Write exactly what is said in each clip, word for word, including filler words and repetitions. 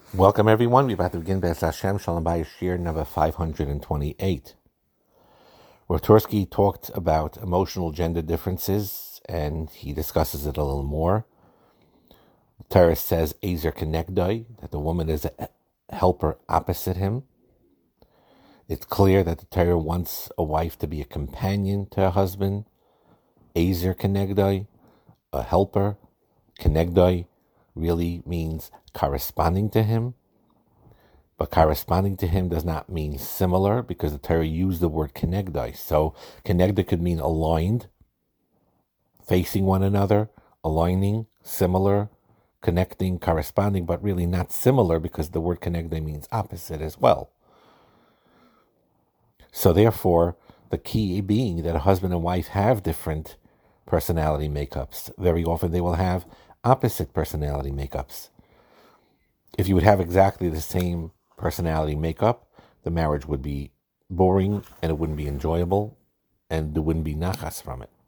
Welcome, everyone. We're about to begin B'ez Hashem Shalom Bayis Shir number five hundred twenty-eight. Rotwersky talked about emotional gender differences, and he discusses it a little more. The Torah says, Ezer Kenegdoi, that the woman is a helper opposite him. It's clear that the Torah wants a wife to be a companion to her husband. Ezer Kenegdoi, a helper. Kenegdoi really means corresponding to him. But corresponding to him does not mean similar, because the Torah used the word kenegdai. So kenegdai could mean aligned, facing one another, aligning, similar, connecting, corresponding, but really not similar, because the word kenegdai means opposite as well. So therefore, the key being that a husband and wife have different personality makeups. Very often they will have opposite personality makeups. If you would have exactly the same personality makeup, the marriage would be boring and it wouldn't be enjoyable and there wouldn't be nachas from it.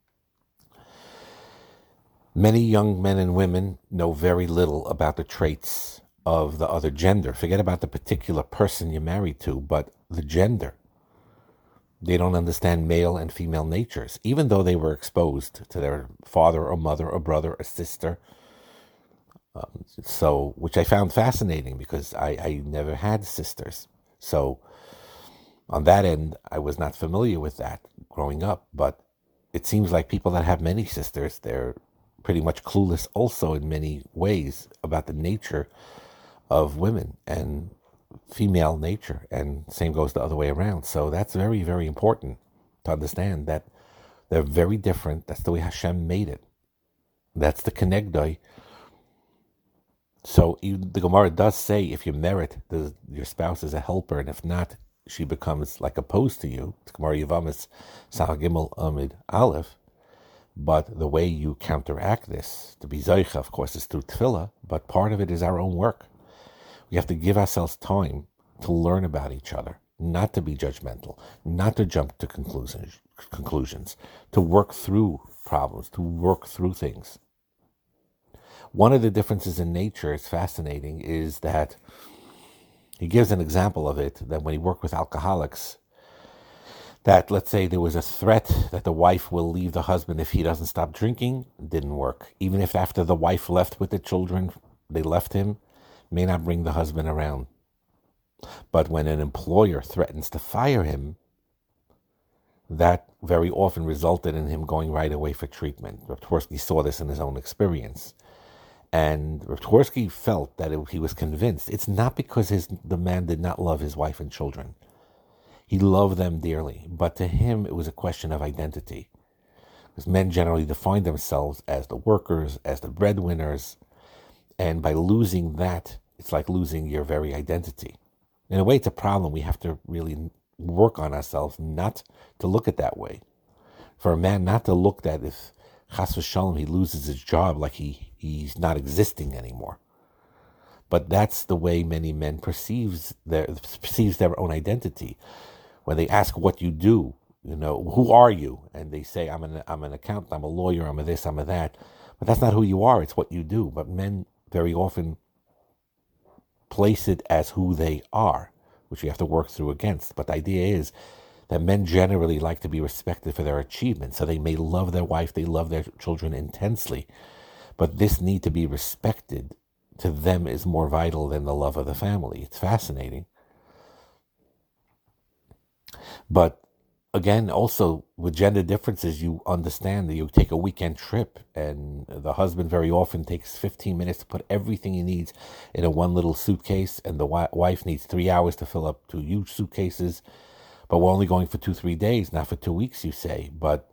Many young men and women know very little about the traits of the other gender. Forget about the particular person you're married to, but the gender. They don't understand male and female natures, even though they were exposed to their father or mother or brother or sister. Um, so, which I found fascinating, because I, I never had sisters. So, on that end, I was not familiar with that growing up. But it seems like people that have many sisters, they're pretty much clueless also in many ways about the nature of women and female nature. And same goes the other way around. So that's very, very important to understand that they're very different. That's the way Hashem made it. That's the kenegdoi. So the Gemara does say, if you merit, the, your spouse is a helper, and if not, she becomes like opposed to you. It's Gemara Yavamis, Sah Gimel Amid Aleph. But the way you counteract this, to be Zoicha, of course, is through Tefillah, but part of it is our own work. We have to give ourselves time to learn about each other, not to be judgmental, not to jump to conclusions, conclusions, to work through problems, to work through things. One of the differences in nature is fascinating, is that he gives an example of it, that when he worked with alcoholics, that let's say there was a threat that the wife will leave the husband if he doesn't stop drinking, it didn't work. Even if after the wife left with the children, they left him, may not bring the husband around. But when an employer threatens to fire him, that very often resulted in him going right away for treatment. Rotwersky saw this in his own experience. And Rotwersky felt that it, he was convinced it's not because his the man did not love his wife and children. He loved them dearly, but to him it was a question of identity. Because men generally define themselves as the workers, as the breadwinners, and by losing that, it's like losing your very identity. In a way, it's a problem. We have to really work on ourselves not to look at that way. For a man not to look at if Chas v'shalom, he loses his job, like he, he's not existing anymore. But that's the way many men perceives their perceives their own identity. When they ask what you do, you know, who are you? And they say, I'm an I'm an accountant, I'm a lawyer, I'm a this, I'm a that. But that's not who you are, it's what you do. But men very often place it as who they are, which you have to work through against. But the idea is that men generally like to be respected for their achievements. So they may love their wife, they love their children intensely, but this need to be respected to them is more vital than the love of the family. It's fascinating. But again, also with gender differences, you understand that you take a weekend trip and the husband very often takes fifteen minutes to put everything he needs in a one little suitcase, and the wife needs three hours to fill up two huge suitcases. But we're only going for two, three days, not for two weeks, you say. But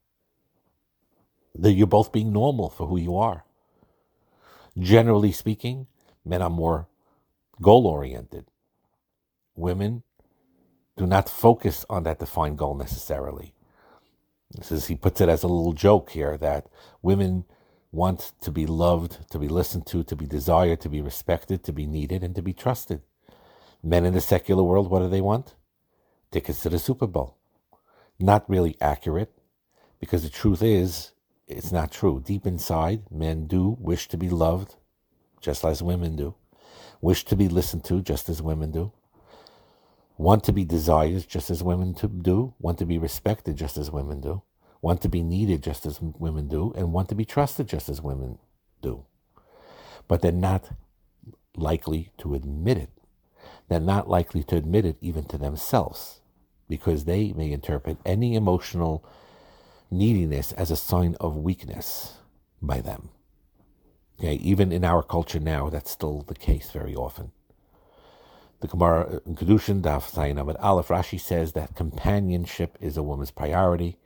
the, you're both being normal for who you are. Generally speaking, men are more goal-oriented. Women do not focus on that defined goal necessarily. This is, he puts it as a little joke here, that women want to be loved, to be listened to, to be desired, to be respected, to be needed, and to be trusted. Men in the secular world, what do they want? Tickets to the Super Bowl. Not really accurate, because the truth is, it's not true. Deep inside, men do wish to be loved, just as women do. wish to be listened to just as women do, want to be desired just as women to do, want to be respected just as women do, want to be needed just as women do, and want to be trusted just as women do. But they're not likely to admit it. They're not likely to admit it even to themselves, because they may interpret any emotional neediness as a sign of weakness by them. Okay, even in our culture now, that's still the case very often. The Gemara in Kedushin, Daf Zayin Amud Aleph, Rashi says that companionship is a woman's priority,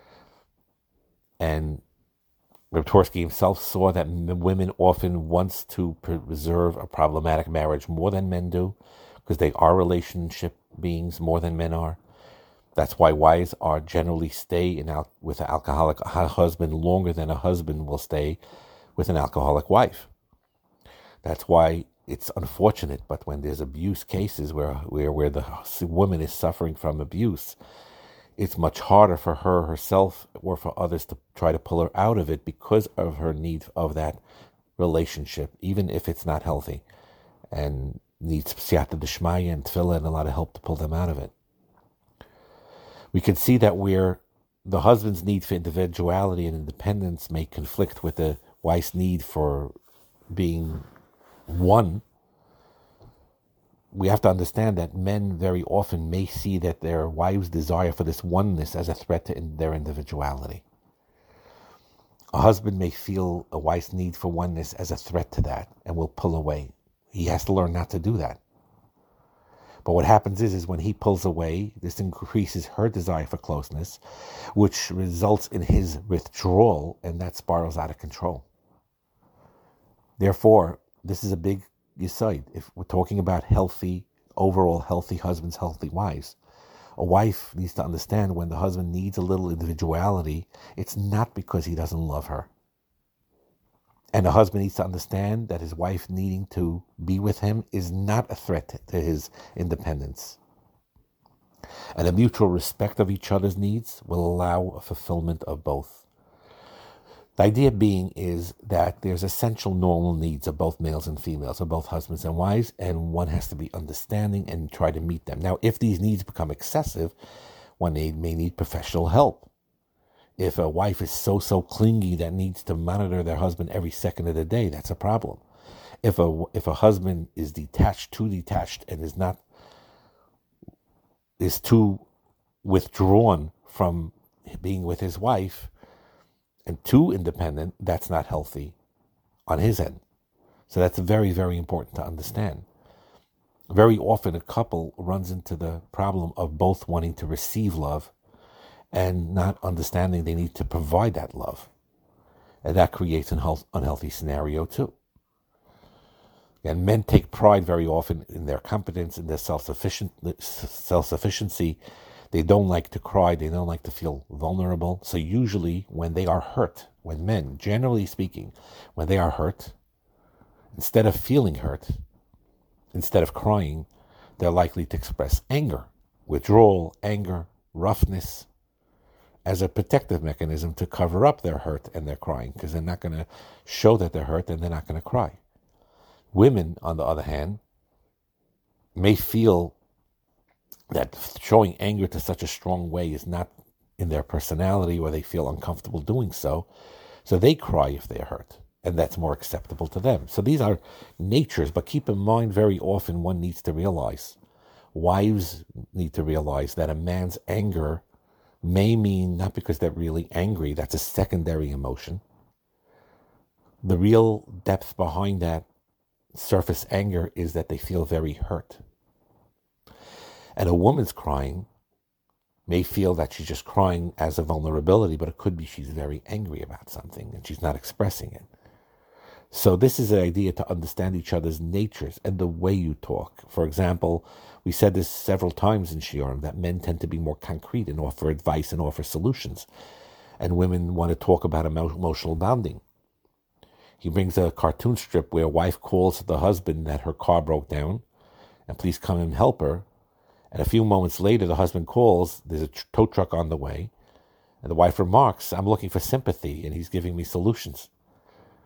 and Reb Twersky himself saw that women often want to preserve a problematic marriage more than men do, because they are relationship beings more than men are. That's why wives are generally stay in al- with an alcoholic husband longer than a husband will stay with an alcoholic wife. That's why it's unfortunate, but when there's abuse cases where, where, where the woman is suffering from abuse, it's much harder for her herself or for others to try to pull her out of it because of her need of that relationship, even if it's not healthy, and needs siyata d'shmaya and tefillah and a lot of help to pull them out of it. We can see that where the husband's need for individuality and independence may conflict with the wife's need for being one, we have to understand that men very often may see that their wives' desire for this oneness as a threat to in their individuality. A husband may feel a wife's need for oneness as a threat to that and will pull away. He has to learn not to do that. But what happens is, is when he pulls away, this increases her desire for closeness, which results in his withdrawal, and that spirals out of control. Therefore, this is a big aside. If we're talking about healthy, overall healthy husbands, healthy wives, a wife needs to understand when the husband needs a little individuality, it's not because he doesn't love her. And the husband needs to understand that his wife needing to be with him is not a threat to his independence. And a mutual respect of each other's needs will allow a fulfillment of both. The idea being is that there's essential normal needs of both males and females, of both husbands and wives, and one has to be understanding and try to meet them. Now, if these needs become excessive, one may need professional help. If a wife is so, so clingy that needs to monitor their husband every second of the day, that's a problem. If a, if a husband is detached, too detached, and is not, is too withdrawn from being with his wife, and too independent, that's not healthy on his end. So that's very, very important to understand. Very often a couple runs into the problem of both wanting to receive love and not understanding they need to provide that love. And that creates an unhealthy scenario too. And men take pride very often in their competence, in their self-sufficient, self-sufficiency. They don't like to cry. They don't like to feel vulnerable. So usually when they are hurt, when men, generally speaking, when they are hurt, instead of feeling hurt, instead of crying, they're likely to express anger, withdrawal, anger, roughness, as a protective mechanism to cover up their hurt and their crying, because they're not going to show that they're hurt and they're not going to cry. Women, on the other hand, may feel that showing anger to such a strong way is not in their personality, or they feel uncomfortable doing so. So they cry if they're hurt, and that's more acceptable to them. So these are natures, but keep in mind very often one needs to realize, wives need to realize that a man's anger may mean not because they're really angry, that's a secondary emotion. The real depth behind that surface anger is that they feel very hurt. And a woman's crying may feel that she's just crying as a vulnerability, but it could be she's very angry about something and she's not expressing it. So this is an idea to understand each other's natures and the way you talk. For example, we said this several times in Shiurim, that men tend to be more concrete and offer advice and offer solutions. And women want to talk about emotional bonding. He brings a cartoon strip where a wife calls the husband that her car broke down and please come and help her. And a few moments later, the husband calls, there's a tow truck on the way, and the wife remarks, I'm looking for sympathy, and he's giving me solutions.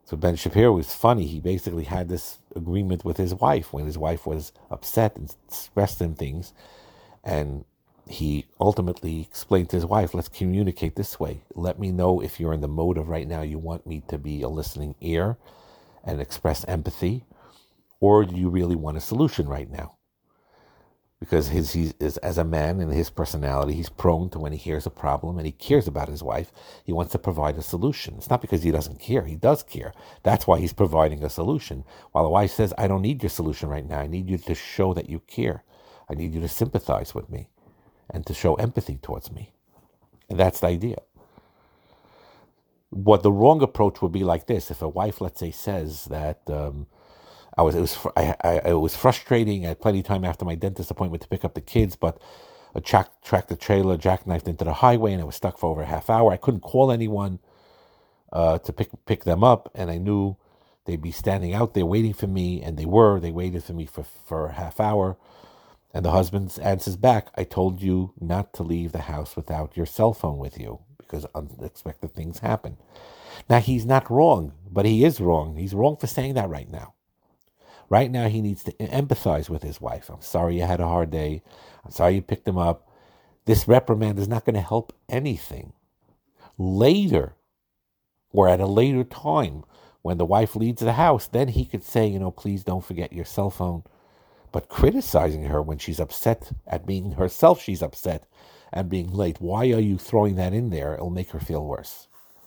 So Ben Shapiro was funny. He basically had this agreement with his wife when his wife was upset and expressed him things. And he ultimately explained to his wife, let's communicate this way. Let me know if you're in the mode of right now you want me to be a listening ear and express empathy, or do you really want a solution right now? Because his he is as a man and his personality, he's prone to when he hears a problem and he cares about his wife, he wants to provide a solution. It's not because he doesn't care. He does care. That's why he's providing a solution. While the wife says, I don't need your solution right now. I need you to show that you care. I need you to sympathize with me and to show empathy towards me. And that's the idea. What the wrong approach would be like this. If a wife, let's say, says that um, I was, it was, I, I, it was frustrating. I had plenty of time after my dentist appointment to pick up the kids, but a track, tractor trailer jackknifed into the highway, and I was stuck for over a half hour. I couldn't call anyone uh, to pick pick them up, and I knew they'd be standing out there waiting for me, and they were. They waited for me for, for a half hour, and the husband answers back, I told you not to leave the house without your cell phone with you, because unexpected things happen. Now, he's not wrong, but he is wrong. He's wrong for saying that right now. Right now, he needs to empathize with his wife. I'm sorry you had a hard day. I'm sorry you picked him up. This reprimand is not going to help anything. Later, or at a later time, when the wife leaves the house, then he could say, you know, please don't forget your cell phone. But criticizing her when she's upset at being herself, she's upset and being late. Why are you throwing that in there? It'll make her feel worse.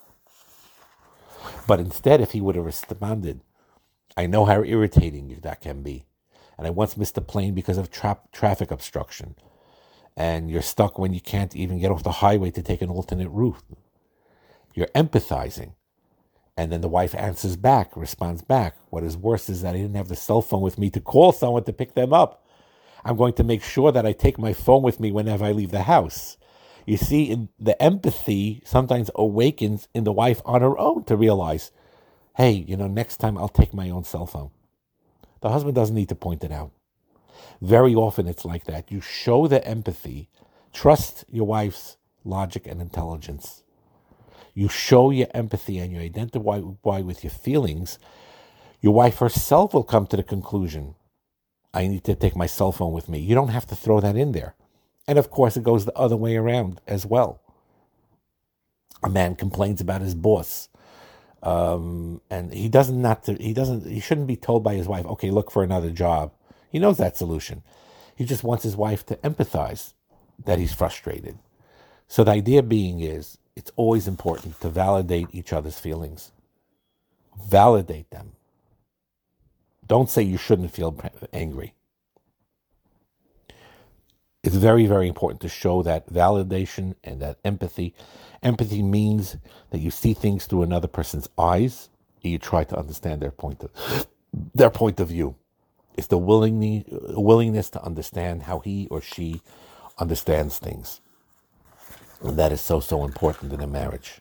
But instead, if he would have responded, I know how irritating that can be. And I once missed a plane because of tra- traffic obstruction. And you're stuck when you can't even get off the highway to take an alternate route. You're empathizing. And then the wife answers back, responds back. What is worse is that I didn't have the cell phone with me to call someone to pick them up. I'm going to make sure that I take my phone with me whenever I leave the house. You see, in the empathy sometimes awakens in the wife on her own to realize, hey, you know, next time I'll take my own cell phone. The husband doesn't need to point it out. Very often it's like that. You show the empathy, trust your wife's logic and intelligence. You show your empathy and you identify with your feelings. Your wife herself will come to the conclusion, I need to take my cell phone with me. You don't have to throw that in there. And of course, it goes the other way around as well. A man complains about his boss. Um, and he doesn't not to, he doesn't he shouldn't be told by his wife, okay, look for another job. He knows that solution. He just wants his wife to empathize that he's frustrated. So the idea being is it's always important to validate each other's feelings. Validate them. Don't say you shouldn't feel angry. It's very, very important to show that validation and that empathy. Empathy means that you see things through another person's eyes and you try to understand their point of their point of view. It's the willingness willingness to understand how he or she understands things. And that is so, so important in a marriage.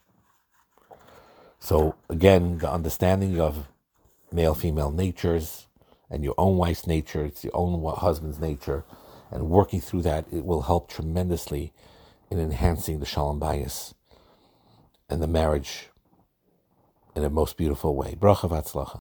So again, the understanding of male-female natures and your own wife's nature, it's your own husband's nature, and working through that, it will help tremendously in enhancing the Shalom Bayis and the marriage in a most beautiful way. Bracha v'atzlacha.